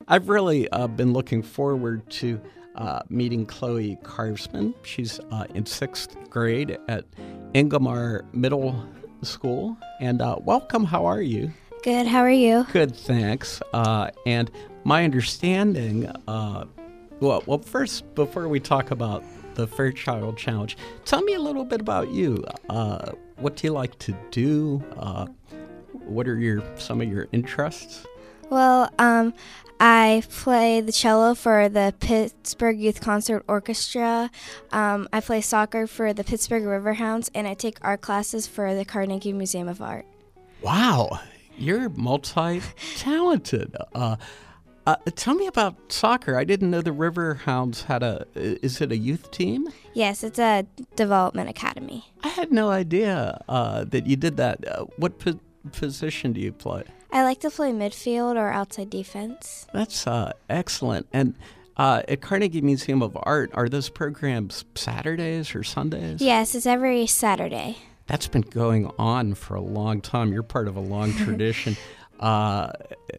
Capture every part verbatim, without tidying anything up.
I've really uh, been looking forward to uh, meeting Chloe Carvesman. She's uh, in sixth grade at Ingomar Middle School. And uh, welcome. How are you? Good. How are you? Good, thanks. Uh, and my understanding, uh, well, well, first, before we talk about the Fairchild Challenge, tell me a little bit about you. Uh, what do you like to do? Uh, what are your some of your interests? Well, um, I play the cello for the Pittsburgh Youth Concert Orchestra. Um, I play soccer for the Pittsburgh Riverhounds, and I take art classes for the Carnegie Museum of Art. Wow, you're multi-talented. Uh, uh, tell me about soccer. I didn't know the Riverhounds had a. Is it a youth team? Yes, it's a development academy. I had no idea uh, that you did that. Uh, what po- position do you play? I like to play midfield or outside defense. That's uh, excellent. And uh, at Carnegie Museum of Art, are those programs Saturdays or Sundays? Yes, it's every Saturday. That's been going on for a long time. You're part of a long tradition. Uh,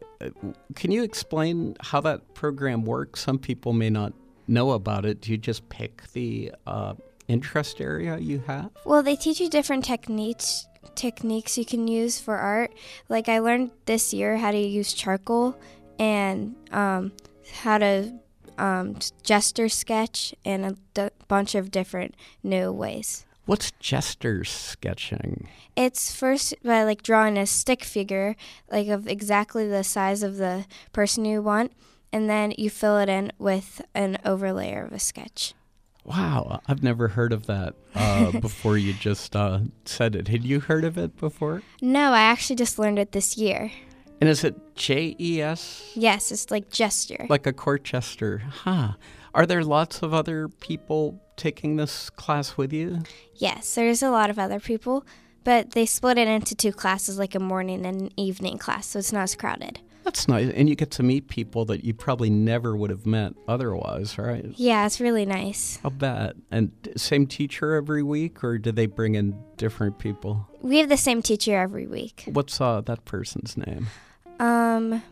can you explain how that program works? Some people may not know about it. Do you just pick the uh, interest area you have? Well, they teach you different techniques techniques you can use for art. Like I learned this year how to use charcoal and um, how to um, gesture sketch and a d- bunch of different new ways. What's gesture sketching? It's first by like drawing a stick figure, like of exactly the size of the person you want, and then you fill it in with an overlay of a sketch. Wow, I've never heard of that uh, before you just uh, said it. Had you heard of it before? No, I actually just learned it this year. And is it J E S? Yes, it's like gesture. Like a court jester. Huh. Are there lots of other people taking this class with you? Yes, there's a lot of other people, but they split it into two classes, like a morning and an evening class, so it's not as crowded. That's nice. And you get to meet people that you probably never would have met otherwise, right? Yeah, it's really nice. I'll bet. And same teacher every week, or do they bring in different people? We have the same teacher every week. What's uh, that person's name? Um,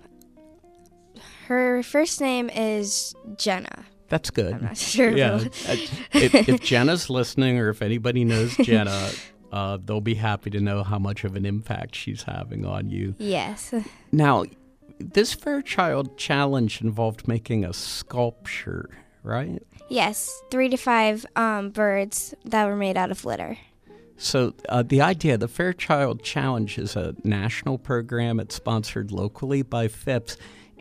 her first name is Jenna. That's good. I'm not sure. Yeah. if, if Jenna's listening, or if anybody knows Jenna, uh, they'll be happy to know how much of an impact she's having on you. Yes. Now, this Fairchild Challenge involved making a sculpture, right? Yes, three to five um, birds that were made out of litter. So uh, the idea, the Fairchild Challenge is a national program. It's sponsored locally by Phipps,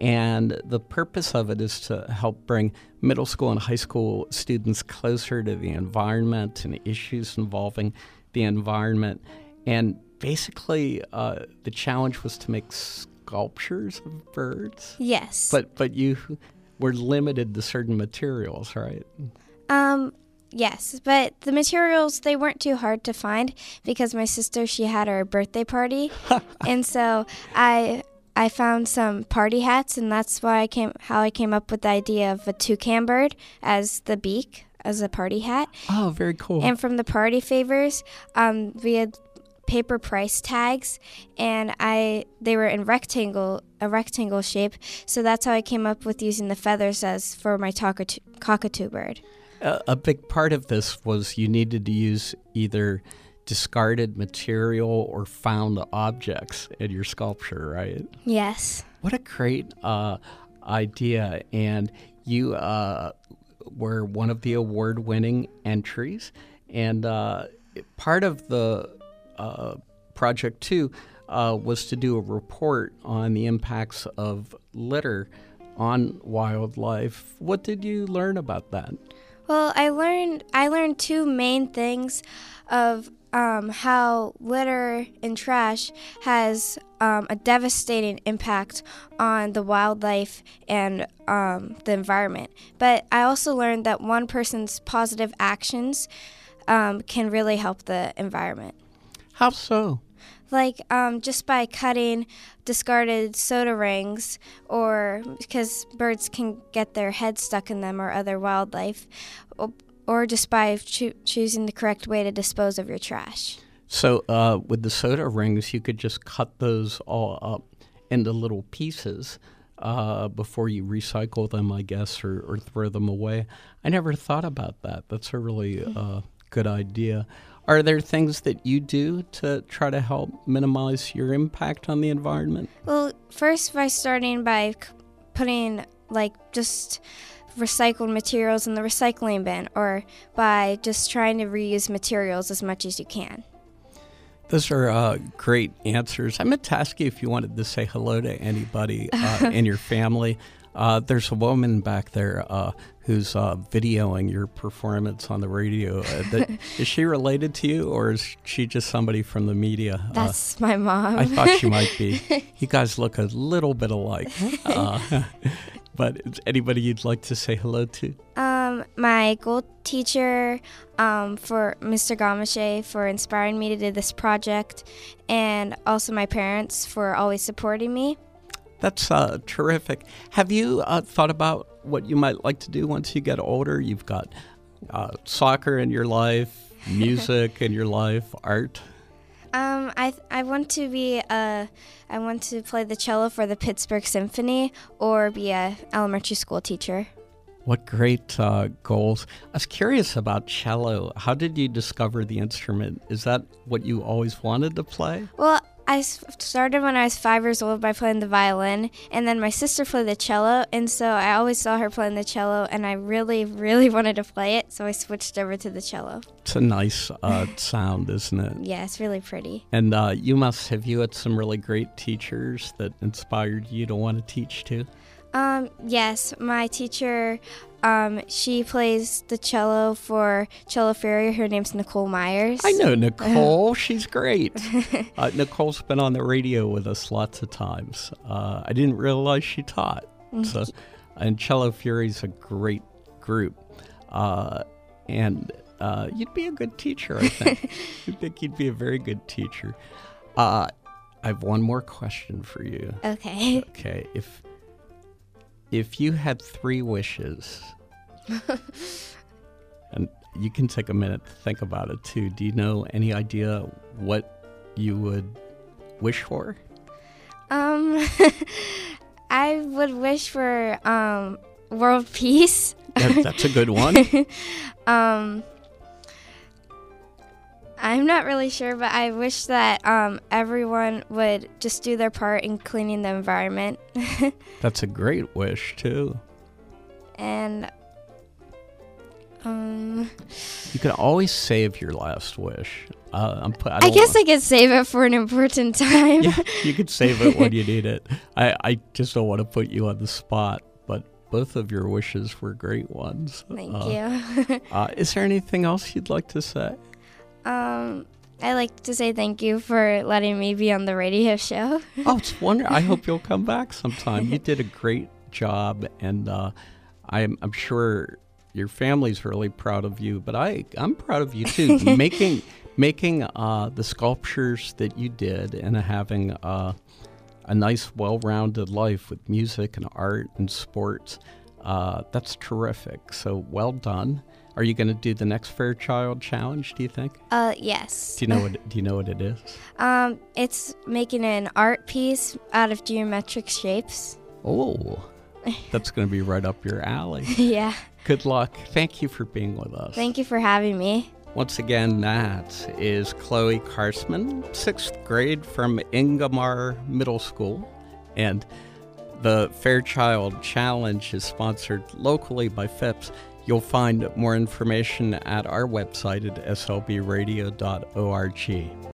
and the purpose of it is to help bring middle school and high school students closer to the environment and issues involving the environment. And basically, uh, the challenge was to make sculptures of birds. Yes. But but you were limited to certain materials, right? Um, yes, but the materials, they weren't too hard to find because my sister, she had her birthday party. And so I I found some party hats, and that's why I came how I came up with the idea of a toucan bird as the beak, as a party hat. Oh, very cool. And from the party favors, um, we had paper price tags, and I they were in rectangle a rectangle shape, so that's how I came up with using the feathers as for my cockatoo, cockatoo bird. Uh, a big part of this was you needed to use either discarded material or found objects in your sculpture, right? Yes. What a great uh, idea. And you uh, were one of the award-winning entries, and uh, part of the Uh, project two uh, was to do a report on the impacts of litter on wildlife. What did you learn about that? Well, I learned I learned two main things of um, how litter and trash has um, a devastating impact on the wildlife and um, the environment. But I also learned that one person's positive actions um, can really help the environment. How so? Like um, just by cutting discarded soda rings, or because birds can get their head stuck in them or other wildlife, or, or just by cho- choosing the correct way to dispose of your trash. So uh, with the soda rings, you could just cut those all up into little pieces. uh, before you recycle them, I guess, or, or throw them away. I never thought about that. That's a really uh, good idea. Are there things that you do to try to help minimize your impact on the environment? Well, first by starting by c- putting like just recycled materials in the recycling bin, or by just trying to reuse materials as much as you can. Those are uh, great answers. I meant to ask you if you wanted to say hello to anybody uh, in your family. Uh, there's a woman back there uh, who's uh, videoing your performance on the radio. Uh, that, is she related to you, or is she just somebody from the media? That's uh, my mom. I thought she might be. You guys look a little bit alike. Uh, but is anybody you'd like to say hello to? Um, my gold teacher, um, for Mister Gamache, for inspiring me to do this project, and also my parents for always supporting me. That's uh, terrific. Have you uh, thought about what you might like to do once you get older? You've got uh, soccer in your life, music in your life, art. Um, I I want to be a, I want to play the cello for the Pittsburgh Symphony, or be a elementary school teacher. What great uh, goals. I was curious about cello. How did you discover the instrument? Is that what you always wanted to play? Well, I started when I was five years old by playing the violin, and then my sister played the cello, and so I always saw her playing the cello, and I really, really wanted to play it, so I switched over to the cello. It's a nice uh, sound, isn't it? Yeah, it's really pretty. And uh, you must have you had some really great teachers that inspired you to want to teach too? Um, yes, my teacher, um, she plays the cello for Cello Fury. Her name's Nicole Myers. I know Nicole. She's great. Uh, Nicole's been on the radio with us lots of times. Uh, I didn't realize she taught. So, and Cello Fury's a great group. Uh, and uh, you'd be a good teacher, I think. I think you'd be a very good teacher. Uh, I have one more question for you. Okay. Okay. If if you had three wishes, and you can take a minute to think about it too. Do you know any idea what you would wish for? Um, I would wish for um world peace. That, that's a good one. um, I'm not really sure, but I wish that um everyone would just do their part in cleaning the environment. That's a great wish too. And um, you can always save your last wish. Uh, I'm put, I, I guess want, I could save it for an important time. Yeah, you could save it when you need it. I, I just don't want to put you on the spot, but both of your wishes were great ones. Thank uh, you. uh, is there anything else you'd like to say? Um, I like to say thank you for letting me be on the radio show. Oh, it's wonderful. I hope you'll come back sometime. You did a great job, and uh, I'm, I'm sure your family's really proud of you, but I, I'm proud of you too. making making uh, the sculptures that you did and having uh, a nice, well-rounded life with music and art and sports, uh, that's terrific. So well done. Are you going to do the next Fairchild Challenge, do you think? Uh, yes. Do you know what, do you know what it is? Um, it's making an art piece out of geometric shapes. Oh, that's going to be right up your alley. Yeah. Good luck. Thank you for being with us. Thank you for having me. Once again, that is Chloe Karsman, sixth grade from Ingomar Middle School. And the Fairchild Challenge is sponsored locally by Phipps. You'll find more information at our website at s l b radio dot org.